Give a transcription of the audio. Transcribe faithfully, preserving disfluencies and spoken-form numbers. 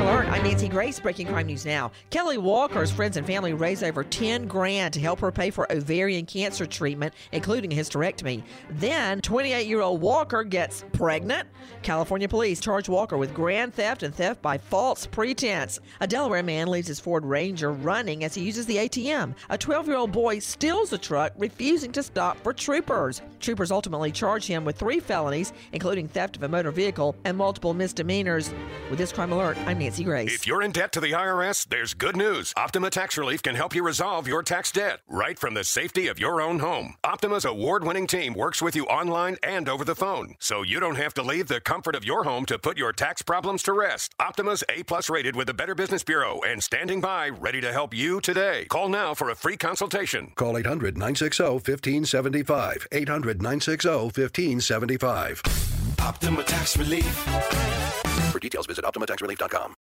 Alert, I'm Nancy Grace. Breaking crime news now. Kelly Walker's friends and family raised over ten grand to help her pay for ovarian cancer treatment, including a hysterectomy. Then, twenty-eight-year-old Walker gets pregnant. California police charge Walker with grand theft and theft by false pretense. A Delaware man leaves his Ford Ranger running as he uses the A T M. A twelve-year-old boy steals the truck, refusing to stop for troopers. Troopers ultimately charge him with three felonies, including theft of a motor vehicle and multiple misdemeanors. With this Crime Alert, I'm Nancy Grace. If you're in debt to the I R S, there's good news. Optima Tax Relief can help you resolve your tax debt right from the safety of your own home. Optima's award-winning team works with you online and over the phone, so you don't have to leave the comfort of your home to put your tax problems to rest. Optima's A-plus rated with the Better Business Bureau and standing by ready to help you today. Call now for a free consultation. Call eight hundred, nine six zero, one five seven five. eight hundred, nine six zero, one five seven five. Optima Tax Relief. For details, visit optima tax relief dot com.